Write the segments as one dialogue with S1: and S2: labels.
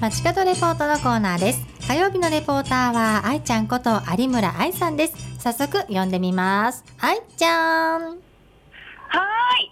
S1: 街角レポートのコーナーです。火曜日のレポーターは愛ちゃんこと有村愛さんです。早速呼んでみます。愛ちゃん。
S2: はい、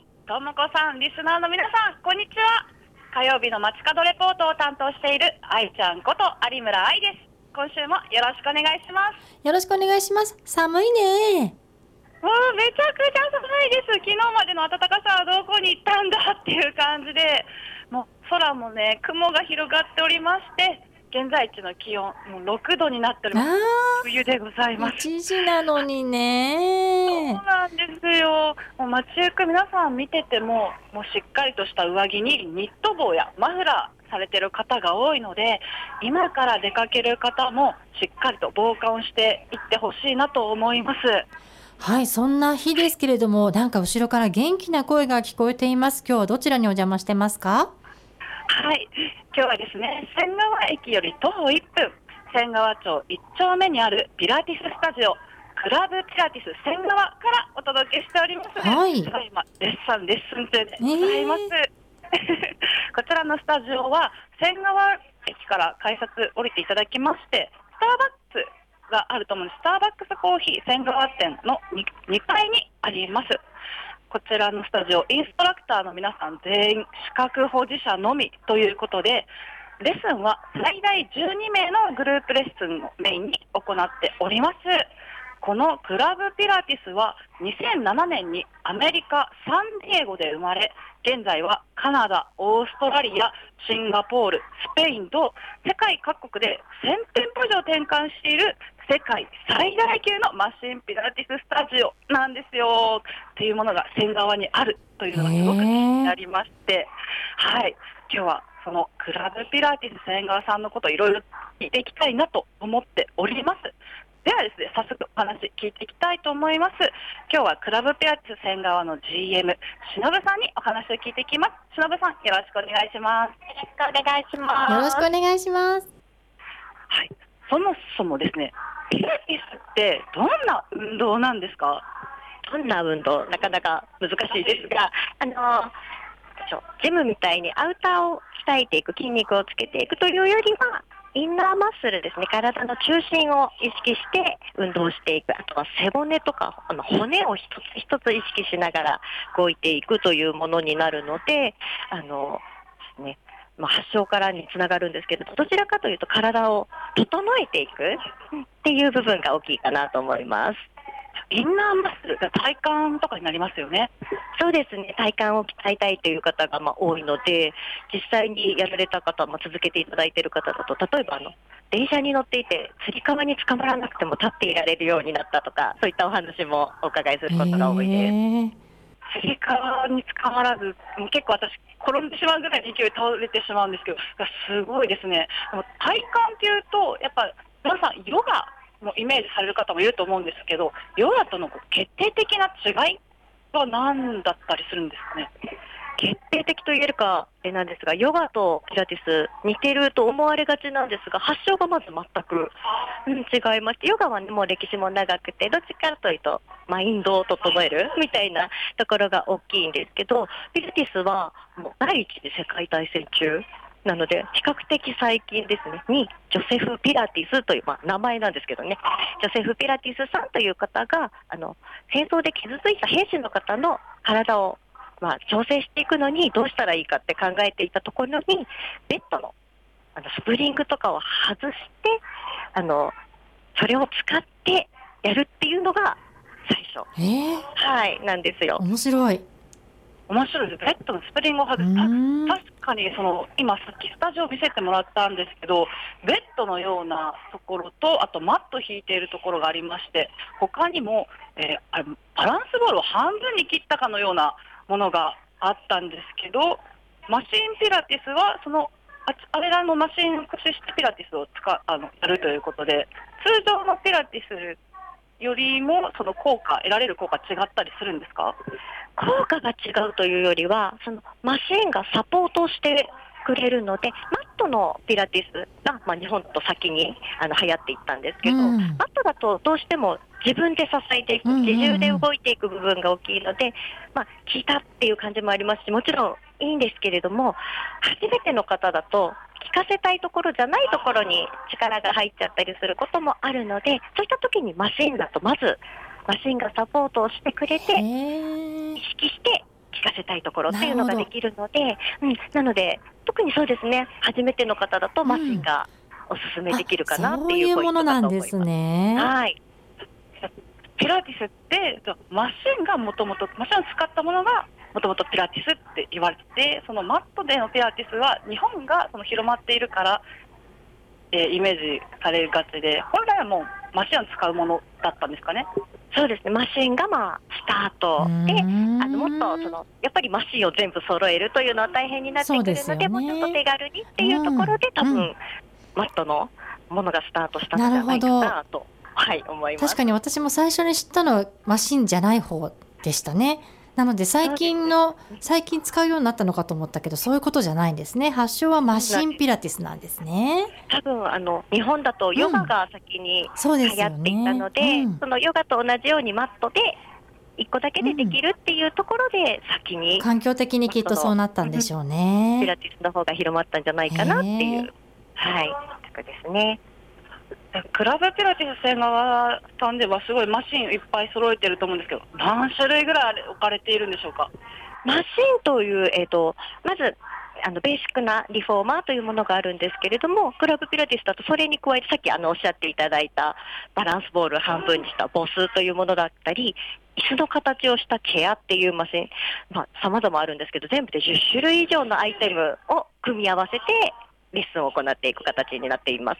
S2: ともこさん、リスナーの皆さん、こんにちは。火曜日の街角レポートを担当している愛ちゃんこと有村愛です。今週もよろしくお願いします。
S1: よろしくお願いします。寒いね。
S2: もうめちゃくちゃ寒いです。昨日までの暖かさはどこに行ったんだっていう感じで、もう空もね、雲が広がっておりまして、現在地の気温もう6度になっております。冬でございます。
S1: 1時なのにね。
S2: そうなんですよ。もう街行く皆さん見てても、もうしっかりとした上着にニット帽やマフラーされてる方が多いので、今から出かける方もしっかりと防寒をしていってほしいなと思います。
S1: はい、そんな日ですけれども、なんか後ろから元気な声が聞こえています。今日はどちらにお邪魔してますか？
S2: はい、今日はですね、仙川駅より徒歩1分、仙川町1丁目にあるピラティススタジオ、クラブピラティス仙川からお届けしております。
S1: はい。
S2: ただいまレッスン中でございます。こちらのスタジオは仙川駅から改札降りていただきまして、スターバックスがあると思うんです。スターバックスコーヒー仙川店の 2階にあります。こちらのスタジオ、インストラクターの皆さん全員資格保持者のみということで、レッスンは最大12名のグループレッスンをメインに行っております。このクラブピラティスは2007年にアメリカ・サンディエゴで生まれ、現在はカナダ、オーストラリア、シンガポール、スペインと世界各国で1000店舗以上展開している世界最大級のマシンピラティススタジオなんですよっていうものが仙川にあるというのがすごく気になりまして、はい、今日はそのクラブピラティス仙川さんのことをいろいろ聞いていきたいなと思っております。ではですね、早速お話聞いていきたいと思います。今日はクラブピラティス仙川の GM 忍さんにお話を聞いていきます。忍さん、よろしくお願いします。
S3: よろしくお願いします。
S1: よろしくお願いします。
S2: はい、そもそもですね、ピラティスってどんな運動なんですか？
S3: どんな運動、なかなか難しいですが、ジムみたいにアウターを鍛えていく、筋肉をつけていくというよりは、インナーマッスルですね、体の中心を意識して運動していく、あとは背骨とか骨を一つ一つ意識しながら動いていくというものになるので、ですね、発症からにつながるんですけど、どちらかというと体を整えていくっていう部分が大きいかなと思います。
S2: インナーマッスルが体幹とかになりますよね。
S3: そうですね、体幹を鍛えたいという方が多いので、実際にやられた方も続けていただいている方だと、例えば電車に乗っていてつり革に捕まらなくても立っていられるようになったとか、そういったお話もお伺いすることが多いです。
S2: つり革に捕まらず、結構私転んでしまうぐらいの勢いで倒れてしまうんですけど、すごいですね。でも体幹っていうとやっぱ皆さんヨガのイメージされる方もいると思うんですけど、ヨガとの決定的な違いは何だったりするんですかね？
S3: 決定的と言えるかなんですが、ヨガとピラティス似てると思われがちなんですが、発祥がまず全く違いまして、ヨガは、ね、もう歴史も長くて、どっちかというとマインドを整えるみたいなところが大きいんですけど、ピラティスはもう第一次世界大戦中なので、比較的最近ですねにジョセフ・ピラティスという、名前なんですけどね、ジョセフ・ピラティスさんという方が戦争で傷ついた兵士の方の体を調整していくのにどうしたらいいかって考えていたところに、ベッドのスプリングとかを外してそれを使ってやるっていうのが最初、はい、なんですよ。
S1: 面白い
S2: です。ベッドのスプリングを外す。確かに今さっきスタジオを見せてもらったんですけど、ベッドのようなところと、あとマット引いているところがありまして、他にも、バランスボールを半分に切ったかのようなものがあったんですけど、マシンピラティスはあれらのマシンを駆使してピラティスをやるということで、通常のピラティスよりも得られる効果違ったりするんですか？
S3: 効果が違うというよりは、マシンがサポートしてくれるので、マットのピラティスが、日本と先に流行っていったんですけど、マットだとどうしても自分で支えていく、自重で動いていく部分が大きいので、効いたっていう感じもありますし、もちろんいいんですけれども、初めての方だとかせたいところじゃないところに力が入っちゃったりすることもあるので、そういった時にマシンだとまずマシンがサポートをしてくれて意識して聞かせたいところっていうのができるので、なので特にそうですね、初めての方だとマシンがおすすめできるかなっていうポイントだと思います。
S1: そういうものなんですね。
S3: はい。
S2: ピラティスってマシンがもともとマシンを使ったものがもともとピラティスって言われてて、そのマットでのピラティスは日本がその広まっているから、イメージされがちで、本来はもうマシンを使うものだったんですかね。
S3: そうですね、マシンがスタートで、もっとやっぱりマシンを全部揃えるというのは大変になってくるので、もうちょっと手軽にっていうところで、多分マットのものがスタートしたんじゃないかなと、思います。
S1: 確かに私も最初に知ったのはマシンじゃない方でしたね。なので最近使うようになったのかと思ったけど、そういうことじゃないんですね。発祥はマシンピラティスなんですね。
S3: 多分日本だとヨガが先に流行っていたので、そのヨガと同じようにマットで1個だけでできるっていうところで先に、
S1: 環境的にきっとそうなったんでしょうね。
S3: ピラティスの方が広まったんじゃないかなっていう、とこですね。
S2: クラブピラティス仙川さんではすごいマシンいっぱい揃えてると思うんですけど、何種類ぐらい置かれているんでしょうか。
S3: マシンという、まずベーシックなリフォーマーというものがあるんですけれども、クラブピラティスだとそれに加えてさっきおっしゃっていただいたバランスボール半分にしたボスというものだったり、椅子の形をしたチェアっていうマシン、様々あるんですけど、全部で10種類以上のアイテムを組み合わせてレッスンを行っていく形になっています。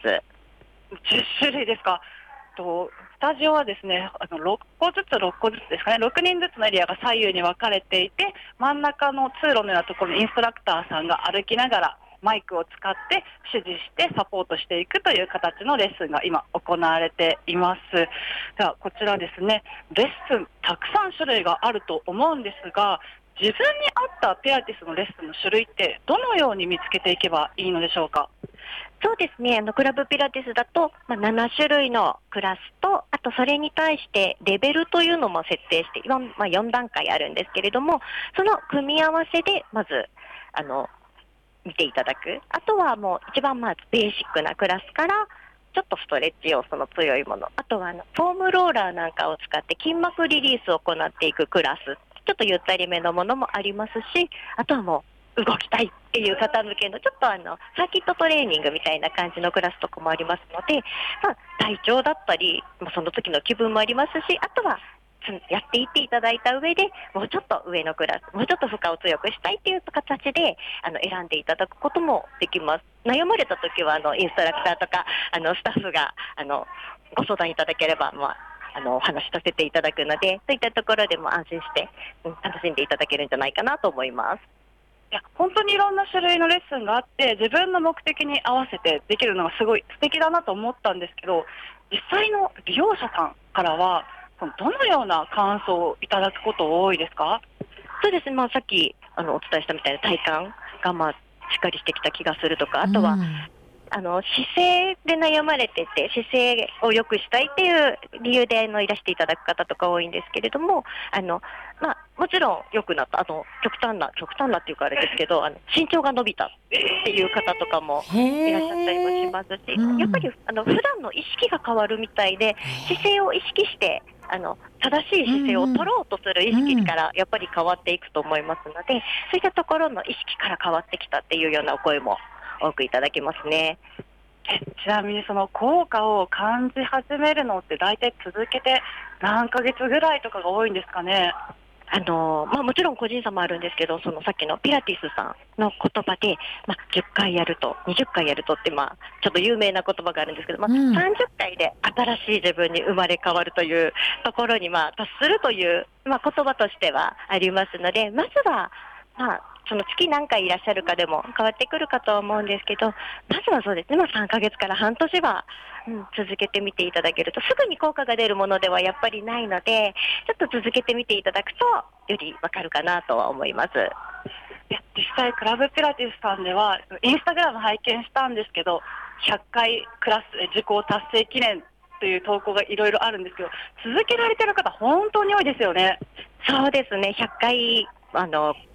S2: 10種類ですか。スタジオはですね、6個ずつですかね、6人ずつのエリアが左右に分かれていて、真ん中の通路のようなところにインストラクターさんが歩きながらマイクを使って指示してサポートしていくという形のレッスンが今行われています。ではこちらですね、レッスンたくさん種類があると思うんですが、自分に合ったピラティスのレッスンの種類ってどのように見つけていけばいいのでしょうか。
S3: そうですね、クラブピラティスだと、7種類のクラスと、あとそれに対してレベルというのも設定して、4段階あるんですけれども、その組み合わせでまず見ていただく。あとはもう一番ベーシックなクラスからちょっとストレッチ要素の強いもの、あとはフォームローラーなんかを使って筋膜リリースを行っていくクラス、ちょっとゆったりめのものもありますし、あとはもう動きたいっていう方向けのちょっとサーキットトレーニングみたいな感じのクラスとかもありますので、体調だったり、その時の気分もありますし、あとはやっていっていただいた上でもうちょっと上のクラス、もうちょっと負荷を強くしたいっていう形で選んでいただくこともできます。悩まれた時はインストラクターとかスタッフがご相談いただければ、お話しさせていただくので、そういったところでも安心して、楽しんでいただけるんじゃないかなと思います。
S2: いや本当にいろんな種類のレッスンがあって、自分の目的に合わせてできるのがすごい素敵だなと思ったんですけど、実際の利用者さんからはどのような感想をいただくこと多いですか。
S3: そうですね、さっきお伝えしたみたいな体幹がしっかりしてきた気がするとか、あとは、姿勢で悩まれてて、姿勢を良くしたいっていう理由でいらしていただく方とか多いんですけれども、もちろん良くなった、極端なっていうかあれですけど、身長が伸びたっていう方とかもいらっしゃったりもしますし、やっぱり普段の意識が変わるみたいで、姿勢を意識して正しい姿勢を取ろうとする意識からやっぱり変わっていくと思いますので、そういったところの意識から変わってきたっていうようなお声も多くいただきますね。
S2: ちなみにその効果を感じ始めるのって大体続けて何ヶ月ぐらいとかが多いんですかね。
S3: もちろん個人差もあるんですけど、さっきのピラティスさんの言葉で、10回やると、20回やるとって、ちょっと有名な言葉があるんですけど、30回で新しい自分に生まれ変わるというところに、達するという、言葉としてはありますので、まずは、その月何回いらっしゃるかでも変わってくるかとは思うんですけど、まずはそうですね、3ヶ月から半年は、続けてみていただけると、すぐに効果が出るものではやっぱりないので、ちょっと続けてみていただくとよりわかるかなとは思います。
S2: 実際クラブピラティスさんではインスタグラム拝見したんですけど、100回クラス受講達成記念という投稿がいろいろあるんですけど、続けられてる方本当に多いですよね。
S3: そうですね、100回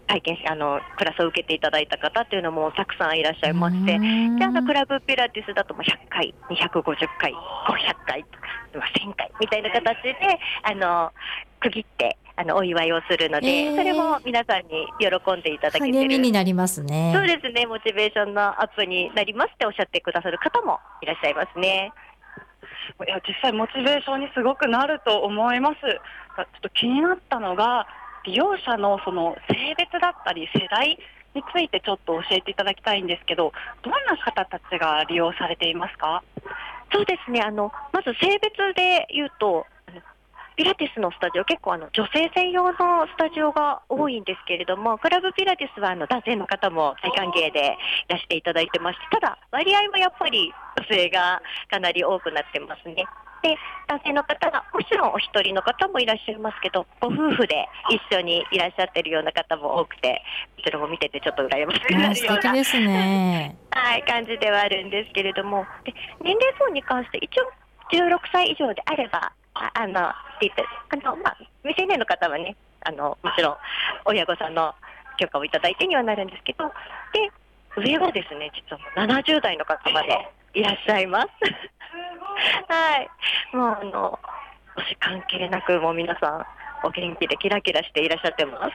S3: 体験しクラスを受けていただいた方っていうのもたくさんいらっしゃいまして、でクラブピラティスだともう100回250回500回とか1000回みたいな形で区切ってお祝いをするので、それも皆さんに喜んでいただけてる
S1: 励みになりますね。
S3: そうですね、モチベーションのアップになりますっておっしゃってくださる方もいらっしゃいますね。
S2: いや実際モチベーションにすごくなると思います。ちょっと気になったのが利用者のその性別だったり世代についてちょっと教えていただきたいんですけど、どんな方たちが利用されていますか？
S3: そうですね、まず性別で言うとピラティスのスタジオ結構女性専用のスタジオが多いんですけれども、クラブピラティスは男性の方も大歓迎でいらしていただいてまして、ただ割合はやっぱり女性がかなり多くなってますね。で男性の方がもちろんお一人の方もいらっしゃいますけど、ご夫婦で一緒にいらっしゃってるような方も多くて、こちらも見ててちょっと羨ましくなるような
S1: 素敵ですね
S3: はい、感じではあるんですけれども、で年齢層に関して一応16歳以上であれば未成年の方はねもちろん親御さんの許可をいただいてにはなるんですけど、で上はですね実はもう70代の方までいらっしゃいますはい、もう年関係なくもう皆さんお元気でキラキラしていらっしゃってます。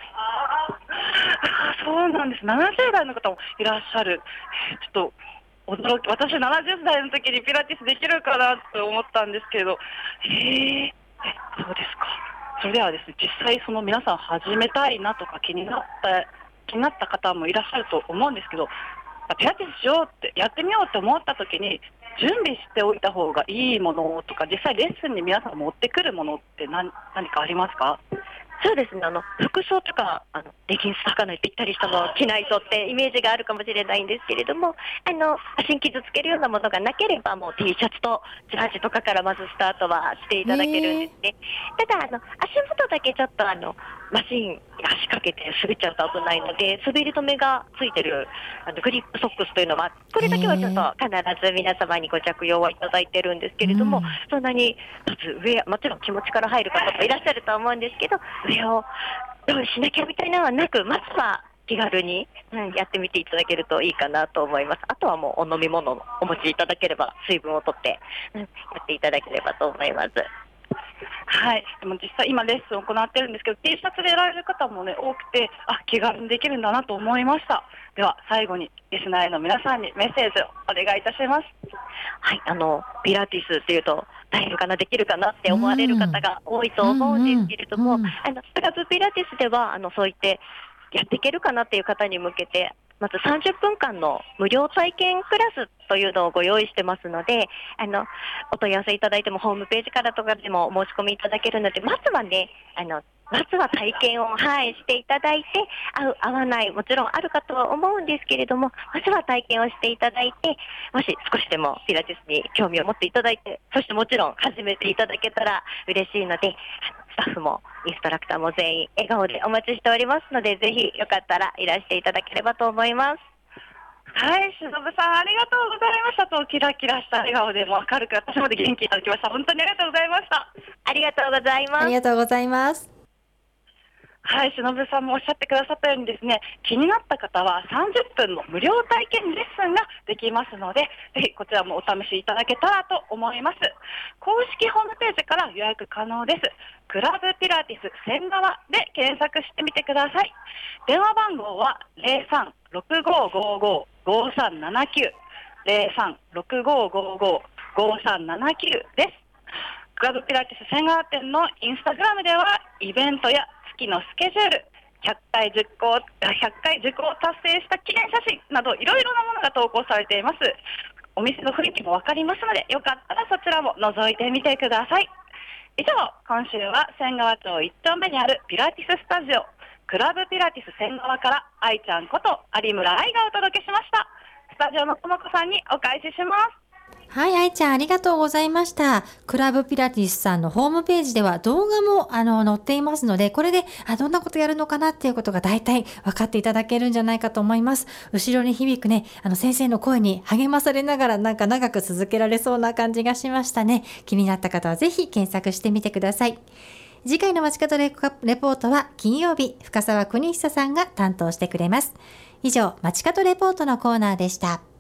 S2: そうなんです。70代の方もいらっしゃる。ちょっと驚き、私70代の時にピラティスできるかなと思ったんですけど、そうですか。それではですね、実際その皆さん始めたいなとか気になった方もいらっしゃると思うんですけど、ピラティスしようってやってみようって思った時に準備しておいた方がいいものとか、実際レッスンに皆さん持ってくるものって何かありますか？
S3: そうですね、服装とかレギンスとかのぴったりしたのを着ないとってイメージがあるかもしれないんですけれども、足に傷つけるようなものがなければもう T シャツとジャージとかからまずスタートはしていただけるんですね。ただ足元だけちょっとマシン足かけて滑っちゃうと危ないので、滑り止めがついてるグリップソックスというのはこれだけはちょっと必ず皆様にご着用はいただいてるんですけれども、そんなにまず上もちろん気持ちから入る方もいらっしゃると思うんですけど、上をどうしなきゃみたいなのはなく、まずは気軽に、やってみていただけるといいかなと思います。あとはもうお飲み物をお持ちいただければ水分をとって、やっていただければと思います。
S2: はい、でも実際今レッスンを行っているんですけど T シャツでやられる方もね多くて、気軽にできるんだなと思いました。では最後にリスナーへの皆さんにメッセージをお願いいたします。
S3: はい、ピラティスっていうと大変かなできるかなって思われる方が多いと思うんですけれども、クラブピラティスではそう言ってやっていけるかなっていう方に向けてまず30分間の無料体験クラスというのをご用意してますので、お問い合わせいただいてもホームページからとかでもお申し込みいただけるので、まずはね、まずは体験を、していただいて、合わない、もちろんあるかとは思うんですけれども、まずは体験をしていただいて、もし少しでもピラティスに興味を持っていただいて、そしてもちろん始めていただけたら嬉しいので、スタッフもインストラクターも全員笑顔でお待ちしておりますので、ぜひよかったらいらしていただければと思います。
S2: はい、しのぶさんありがとうございました。とキラキラした笑顔でも明るく私まで元気いただきました。本当にありがとうございました。
S3: ありがとうございます。
S1: ありがとうございます。
S2: はい、しのぶさんもおっしゃってくださったようにですね、気になった方は30分の無料体験レッスンができますので、ぜひこちらもお試しいただけたらと思います。公式ホームページから予約可能です。クラブピラティス仙川で検索してみてください。電話番号は 03-6555-5379 03-6555-5379 です。クラブピラティス仙川店のインスタグラムではイベントや月のスケジュール、100回受講達成した記念写真などいろいろなものが投稿されています。お店の雰囲気もわかりますので、よかったらそちらも覗いてみてください。以上、今週は仙川町1丁目にあるピラティススタジオクラブピラティス仙川から愛ちゃんこと有村愛がお届けしました。スタジオのともこさんにお返しします。
S1: はい、愛ちゃんありがとうございました。クラブピラティスさんのホームページでは動画も載っていますので、これでどんなことやるのかなっていうことが大体分かっていただけるんじゃないかと思います。後ろに響くね、先生の声に励まされながらなんか長く続けられそうな感じがしましたね。気になった方はぜひ検索してみてください。 次回の街角レポートは金曜日、深澤邦久さんが担当してくれます。以上、街角レポートのコーナーでした。